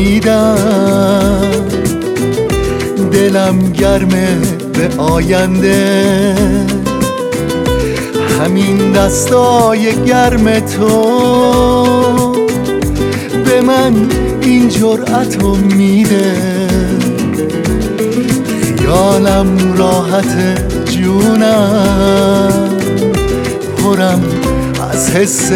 امیدم، دلم گرمه به آینده. همین دستای گرم تو به من این جرأتو میده. خیالم راحت جونم، پرم از حس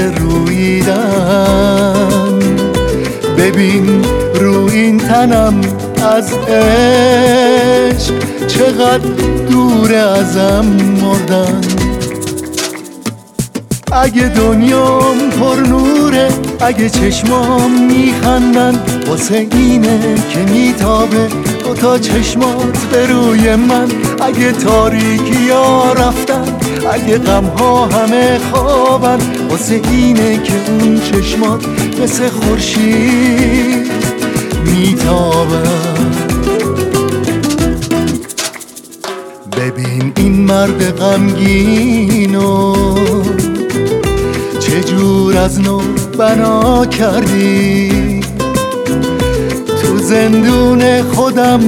روییدن. ببین رو این تنم از عشق چقدر دوره ازم مردن. اگه دنیام پر نوره، اگه چشمام میخندن، واسه اینه که میتابه دوتا چشمات به روی من. اگه تاریکی ها رفتن، اگه غم ها همه خوابن، واسه اینه که اون چشمات مثل خورشید میتابن. ببین این مرد غمگینو چجور از نو بنا کردی. تو زندون خودم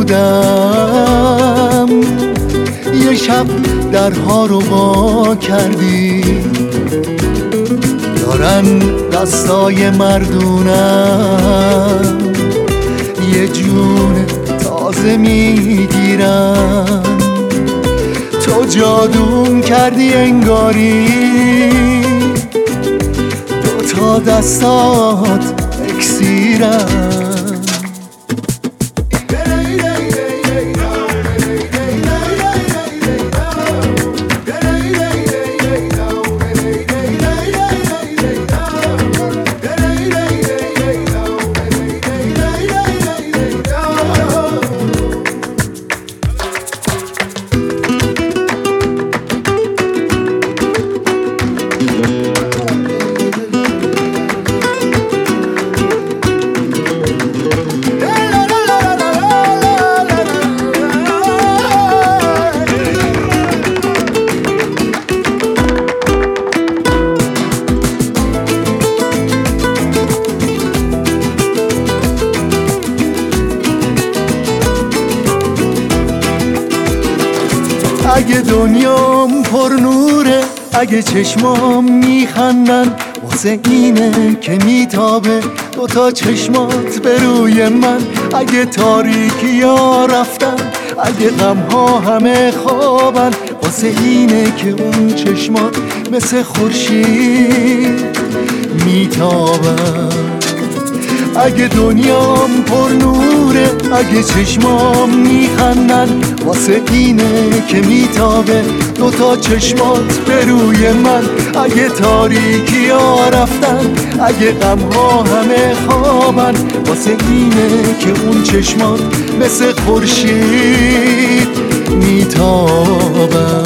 بودم، یه شب درها رو وا کردی. دارن دستای مردونم یه جون تازه میگیرن. تو جادوم کردی انگاری، دوتا دستات اکسیرن. اگه دنیام پر نوره، اگه چشمام میخندن، واسه اینه که میتابه دوتا چشمات به روی من. اگه تاریکی ها رفتن، اگه غم ها همه خوابن، واسه اینه که اون چشمات مثل خورشید میتابن. اگه دنیام پر نوره، اگه چشمام میخندن، واسه اینه که میتابه دوتا چشمات به روی من. اگه تاریکی ها رفتن، اگه غم ها همه خوابن، واسه اینه که اون چشمات مثل خورشید میتابن.